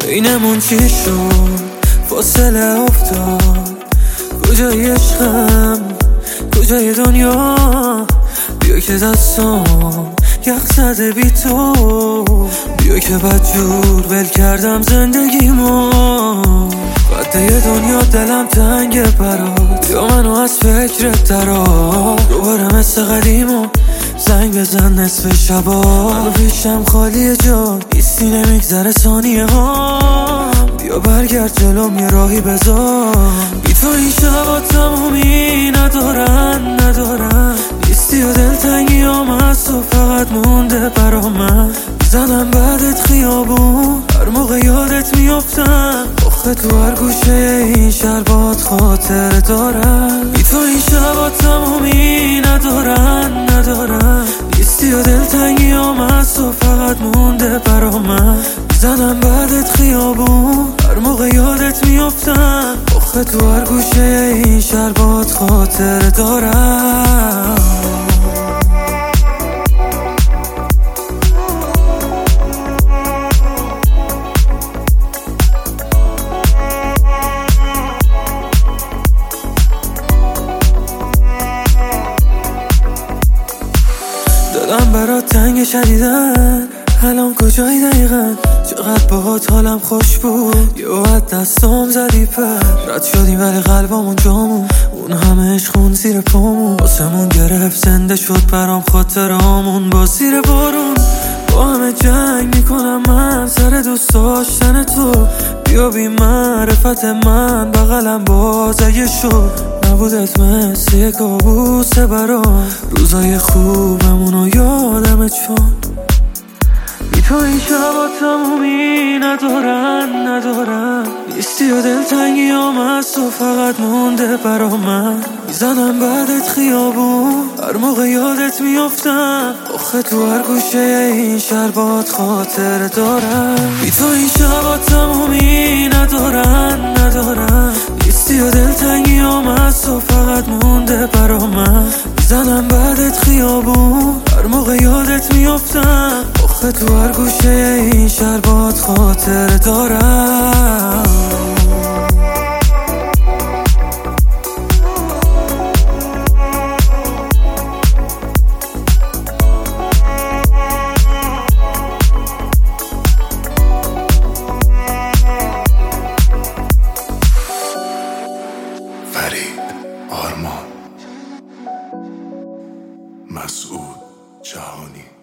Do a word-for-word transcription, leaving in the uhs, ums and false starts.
بینمون چی شد؟ فاصله افتاد. کجای عشقم؟ کجای دنیا؟ بیا که دستام یخ زده بی تو، بیا که بدجور ول کردم زندگیمو. قده یه دنیا دلم تنگه برات، بیا منو از فکرت درار. دوباره مثل قدیمو زنگ بزن نصف شبا. منو پیشم خالیه جان، نیستی نمیگذره ثانیه ها. بیا برگرد جلوم یه راهی بذار. بی تو این شبا تمومی ندارن ندارن. نیستی و دلتنگی هم هست و فقط مونده برا من. زنم بعدت خیابون، هر موقع یادت میافتم. آخه تو هر گوشه این شهر باد خاطر دارم. بی تو این شبا تمومی ندارن ندارن. نیستی و دلتنگی هم هست و فقط مونده برا من. زنم بعدت خیابون، هر موقع یادت میافتم. آخه تو هر گوشه این شهر باد خاطر دارم. دلم برات تنگ شدیدن، الان کجایی دقیقا؟ چقدر باهات حالم خوش بود، یه وقت دستام زدی پر. رد شدیم ولی قلبمون جامون، اون همه عشقون زیر پامون. واسمون گرفت زنده شد برام خاطرامون. با زیر بارون با همه جنگ میکنم من سر دوست داشتن تو. بیا بی معرفت من بغلم باز اگه شد. نبودت مثل یه کابوسه برام، روزای خوبمونو یادمه چون بی تو این شبا تمومی ندارن ندارن. نیستی و دلتنگی هم هست و فقط مونده برا من. میزنم بعدت خیابون، هر موقع یادت میافتم. آخه تو هر گوشه این شهر باد خاطر دارم. بی تو این شبا تمومی ندارن ندارن. نیستی و دلتنگی هم هست و فقط مونده برا من. میزنم بعدت خیابون، هر موقع یادت میافتم. آخه تو هر گوشه این شهر باد خاطر دارم. فرید آرمان مسعود جهانی.